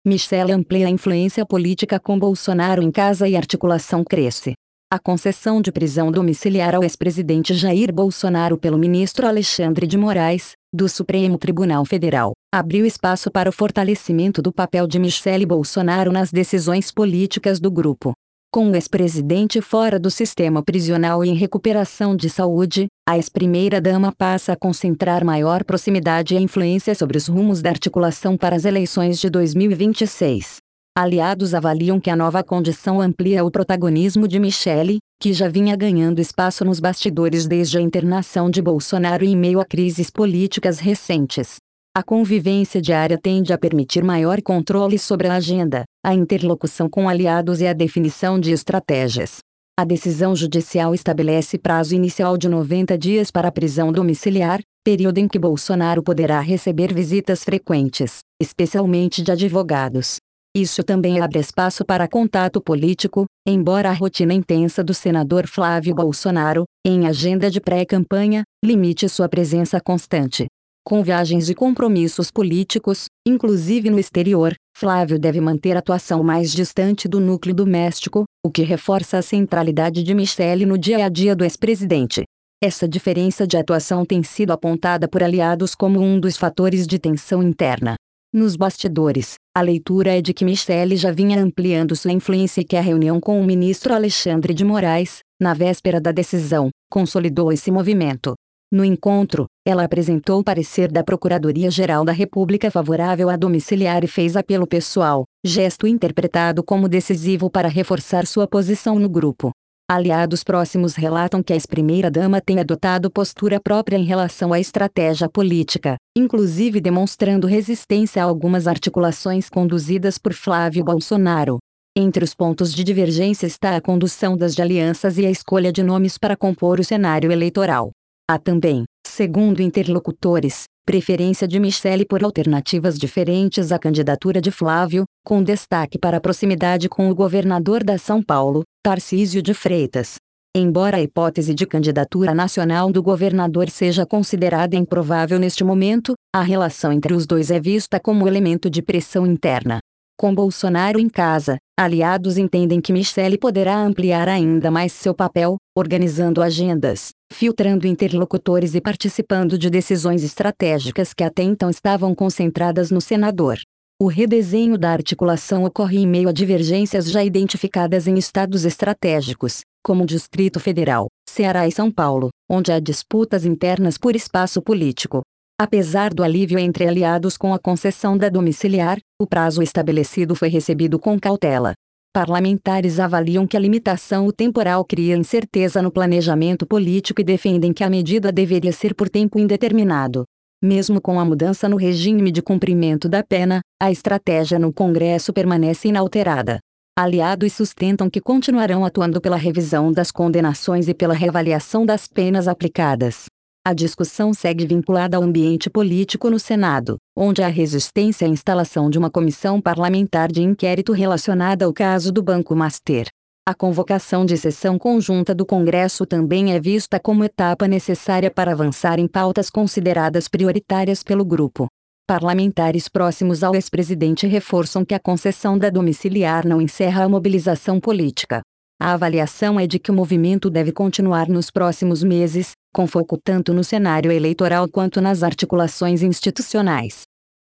Michele amplia a influência política com Bolsonaro em casa e articulação cresce. A concessão de prisão domiciliar ao ex-presidente Jair Bolsonaro pelo ministro Alexandre de Moraes, do Supremo Tribunal Federal, abriu espaço para o fortalecimento do papel de Michele Bolsonaro nas decisões políticas do grupo. Com o ex-presidente fora do sistema prisional e em recuperação de saúde, a ex-primeira-dama passa a concentrar maior proximidade e influência sobre os rumos da articulação para as eleições de 2026. Aliados avaliam que a nova condição amplia o protagonismo de Michele, que já vinha ganhando espaço nos bastidores desde a internação de Bolsonaro em meio a crises políticas recentes. A convivência diária tende a permitir maior controle sobre a agenda, a interlocução com aliados e a definição de estratégias. A decisão judicial estabelece prazo inicial de 90 dias para a prisão domiciliar, período em que Bolsonaro poderá receber visitas frequentes, especialmente de advogados. Isso também abre espaço para contato político, embora a rotina intensa do senador Flávio Bolsonaro, em agenda de pré-campanha, limite sua presença constante. Com viagens e compromissos políticos, inclusive no exterior, Flávio deve manter atuação mais distante do núcleo doméstico, o que reforça a centralidade de Michele no dia a dia do ex-presidente. Essa diferença de atuação tem sido apontada por aliados como um dos fatores de tensão interna. Nos bastidores, a leitura é de que Michele já vinha ampliando sua influência e que a reunião com o ministro Alexandre de Moraes, na véspera da decisão, consolidou esse movimento. No encontro, ela apresentou o parecer da Procuradoria-Geral da República favorável à domiciliar e fez apelo pessoal, gesto interpretado como decisivo para reforçar sua posição no grupo. Aliados próximos relatam que a ex-primeira-dama tem adotado postura própria em relação à estratégia política, inclusive demonstrando resistência a algumas articulações conduzidas por Flávio Bolsonaro. Entre os pontos de divergência está a condução das alianças e a escolha de nomes para compor o cenário eleitoral. Há também, segundo interlocutores, preferência de Michele por alternativas diferentes à candidatura de Flávio, com destaque para a proximidade com o governador da São Paulo, Tarcísio de Freitas. Embora a hipótese de candidatura nacional do governador seja considerada improvável neste momento, a relação entre os dois é vista como elemento de pressão interna. Com Bolsonaro em casa, aliados entendem que Michele poderá ampliar ainda mais seu papel, organizando agendas, filtrando interlocutores e participando de decisões estratégicas que até então estavam concentradas no senador. O redesenho da articulação ocorre em meio a divergências já identificadas em estados estratégicos, como o Distrito Federal, Ceará e São Paulo, onde há disputas internas por espaço político. Apesar do alívio entre aliados com a concessão da domiciliar, o prazo estabelecido foi recebido com cautela. Parlamentares avaliam que a limitação temporal cria incerteza no planejamento político e defendem que a medida deveria ser por tempo indeterminado. Mesmo com a mudança no regime de cumprimento da pena, a estratégia no Congresso permanece inalterada. Aliados sustentam que continuarão atuando pela revisão das condenações e pela reavaliação das penas aplicadas. A discussão segue vinculada ao ambiente político no Senado, onde há resistência à instalação de uma comissão parlamentar de inquérito relacionada ao caso do Banco Master. A convocação de sessão conjunta do Congresso também é vista como etapa necessária para avançar em pautas consideradas prioritárias pelo grupo. Parlamentares próximos ao ex-presidente reforçam que a concessão da domiciliar não encerra a mobilização política. A avaliação é de que o movimento deve continuar nos próximos meses, com foco tanto no cenário eleitoral quanto nas articulações institucionais.